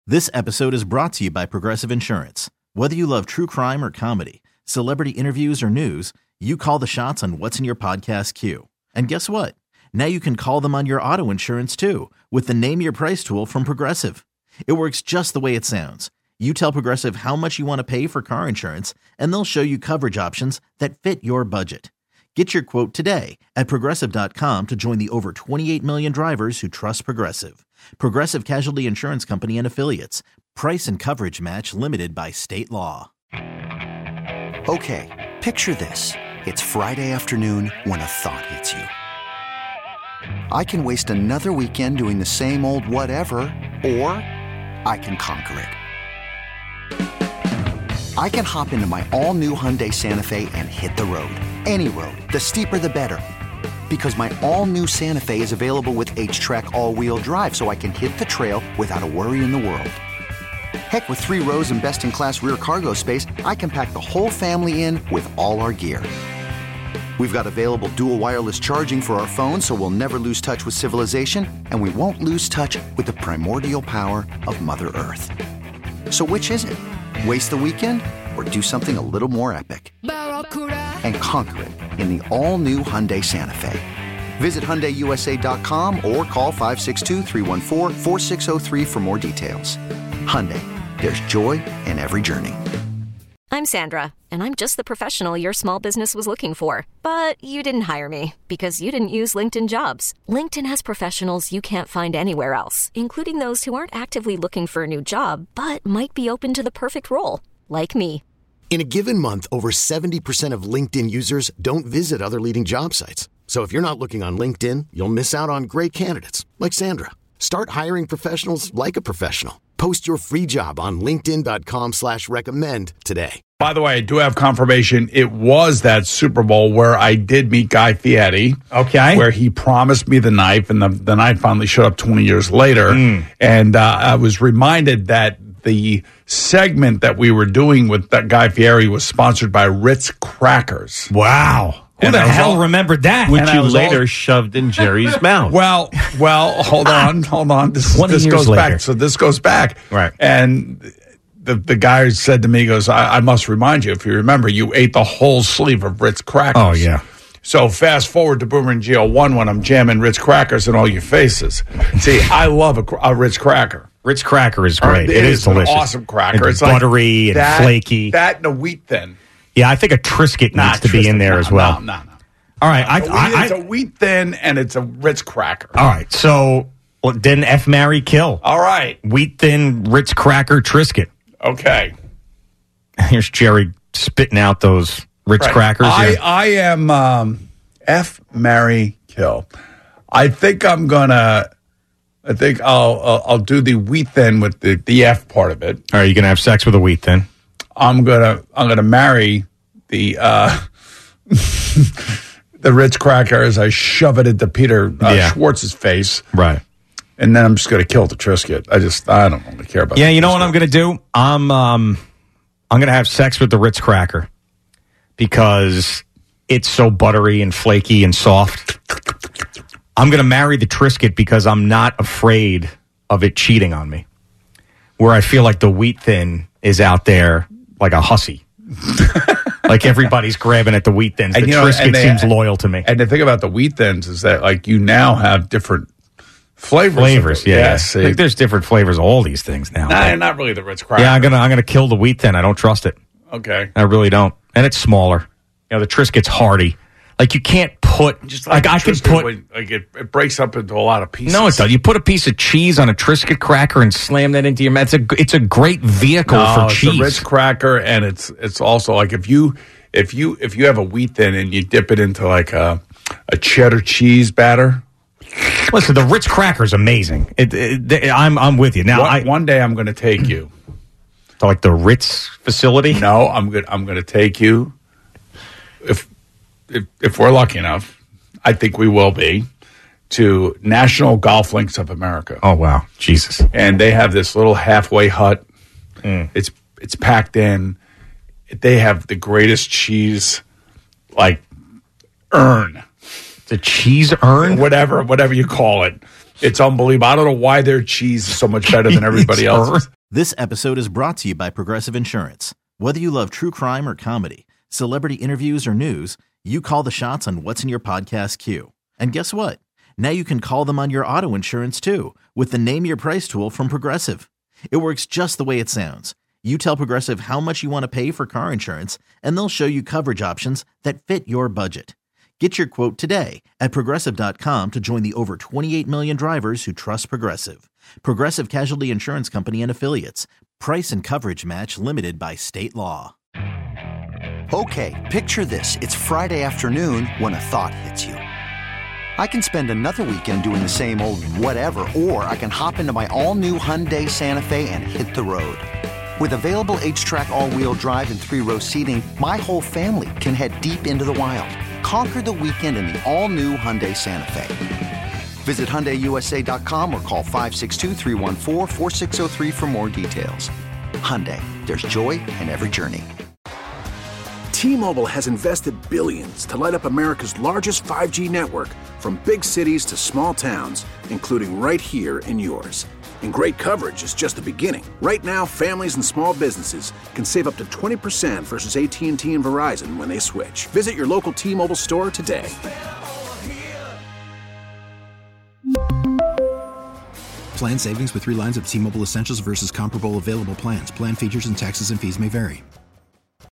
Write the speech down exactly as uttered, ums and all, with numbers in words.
This episode is brought to you by Progressive Insurance. Whether you love true crime or comedy, celebrity interviews or news, you call the shots on what's in your podcast queue. And guess what? Now you can call them on your auto insurance too with the Name Your Price tool from Progressive. It works just the way it sounds. You tell Progressive how much you want to pay for car insurance, and they'll show you coverage options that fit your budget. Get your quote today at Progressive dot com to join the over twenty-eight million drivers who trust Progressive. Progressive Casualty Insurance Company and Affiliates. Price and coverage match limited by state law. Okay, picture this. It's Friday afternoon when a thought hits you. I can waste another weekend doing the same old whatever, or I can conquer it. I can hop into my all-new Hyundai Santa Fe and hit the road. Any road. The steeper, the better. Because my all-new Santa Fe is available with H-Track all-wheel drive, so I can hit the trail without a worry in the world. Heck, with three rows and best-in-class rear cargo space, I can pack the whole family in with all our gear. We've got available dual wireless charging for our phones, so we'll never lose touch with civilization, and we won't lose touch with the primordial power of Mother Earth. So which is it? Waste the weekend or do something a little more epic? And conquer it in the all-new Hyundai Santa Fe. Visit Hyundai U S A dot com or call five six two, three one four, four six zero three for more details. Hyundai, there's joy in every journey. I'm Sandra, and I'm just the professional your small business was looking for. But you didn't hire me because you didn't use LinkedIn Jobs. LinkedIn has professionals you can't find anywhere else, including those who aren't actively looking for a new job, but might be open to the perfect role, like me. In a given month, over seventy percent of LinkedIn users don't visit other leading job sites. So if you're not looking on LinkedIn, you'll miss out on great candidates like Sandra. Start hiring professionals like a professional. Post your free job on linkedin dot com slash recommend today. By the way, I do have confirmation. It was that Super Bowl where I did meet Guy Fieri. Okay. Where he promised me the knife, and the, the knife finally showed up twenty years later. Mm. And uh, I was reminded that the segment that we were doing with that Guy Fieri was sponsored by Ritz Crackers. Wow. Who and the hell all, remembered that? Which you later all, shoved in Jerry's mouth. Well, well, hold on, hold on. This, this goes later. back. So this goes back. Right. And the the guy said to me, he goes, I, I must remind you, if you remember, you ate the whole sleeve of Ritz Crackers. Oh, yeah. So fast forward to Boomer and G L one when I'm jamming Ritz Crackers in all your faces. See, I love a, a Ritz Cracker. Ritz Cracker is great. It, it is, is delicious. An awesome cracker. It's, it's buttery like and that, flaky. That and a wheat thin. Yeah, I think a Triscuit Nah, needs to Triscuit, be in there no, as well. No, no, no. All right. I, wheat, I, it's I, a wheat thin and it's a Ritz Cracker. All right. So well, then F, marry, kill. All right. Wheat thin, Ritz Cracker, Triscuit. Okay. Here's Jerry spitting out those Ritz right. Crackers. I, here. I am um, F, marry, kill. I think I'm gonna. I think I'll I'll, I'll do the wheat thin with the, the F part of it. All right, you gonna have sex with a wheat thin? I'm gonna I'm gonna marry the uh, the Ritz Cracker as I shove it into Peter uh, yeah. Schwartz's face. Right. And then I'm just gonna kill the Triscuit. I just I don't really care about. Yeah, the you know Triscuit. what I'm gonna do? I'm um I'm gonna have sex with the Ritz Cracker because it's so buttery and flaky and soft. I'm going to marry the Triscuit because I'm not afraid of it cheating on me. Where I feel like the wheat thin is out there like a hussy. Like everybody's grabbing at the wheat thins. The and, you know, Triscuit they, seems loyal to me. And the thing about the wheat thins is that like you now have different flavors. Flavors, yeah. Yes. I think there's different flavors of all these things now. Nah, not really the Ritz Cracker. Yeah, I'm gonna I'm gonna kill the wheat thin. I don't trust it. Okay. I really don't. And it's smaller. You know, the Triscuit's hearty. Like you can't put just like, like I can put when, like it, it breaks up into a lot of pieces. No, it does. You put a piece of cheese on a Triscuit cracker and slam that into your mouth. It's a it's a great vehicle no, for it's cheese. a Ritz Cracker, and it's it's also like if you if you if you have a wheat thin and you dip it into like a a cheddar cheese batter. Listen, the Ritz Cracker is amazing. It, it, I'm I'm with you now. One, I, one day I'm going to take you to like the Ritz facility. No, I'm good. I'm going to take you if. If, if we're lucky enough, I think we will be, to National Golf Links of America. Oh, wow. Jesus. And they have this little halfway hut. Mm. It's it's packed in. They have the greatest cheese, like, urn. The cheese urn? Whatever, whatever you call it. It's unbelievable. I don't know why their cheese is so much better than everybody else's. This episode is brought to you by Progressive Insurance. Whether you love true crime or comedy, celebrity interviews or news, you call the shots on what's in your podcast queue. And guess what? Now you can call them on your auto insurance too with the Name Your Price tool from Progressive. It works just the way it sounds. You tell Progressive how much you want to pay for car insurance, and they'll show you coverage options that fit your budget. Get your quote today at Progressive dot com to join the over twenty-eight million drivers who trust Progressive. Progressive Casualty Insurance Company and Affiliates. Price and coverage match limited by state law. Okay, picture this. It's Friday afternoon when a thought hits you. I can spend another weekend doing the same old whatever, or I can hop into my all-new Hyundai Santa Fe and hit the road. With available H-Track all-wheel drive and three-row seating, my whole family can head deep into the wild. Conquer the weekend in the all-new Hyundai Santa Fe. Visit Hyundai U S A dot com or call five six two, three one four, four six zero three for more details. Hyundai, there's joy in every journey. T-Mobile has invested billions to light up America's largest five G network, from big cities to small towns, including right here in yours. And great coverage is just the beginning. Right now, families and small businesses can save up to twenty percent versus A T and T and Verizon when they switch. Visit your local T-Mobile store today. Plan savings with three lines of T-Mobile Essentials versus comparable available plans. Plan features and taxes and fees may vary.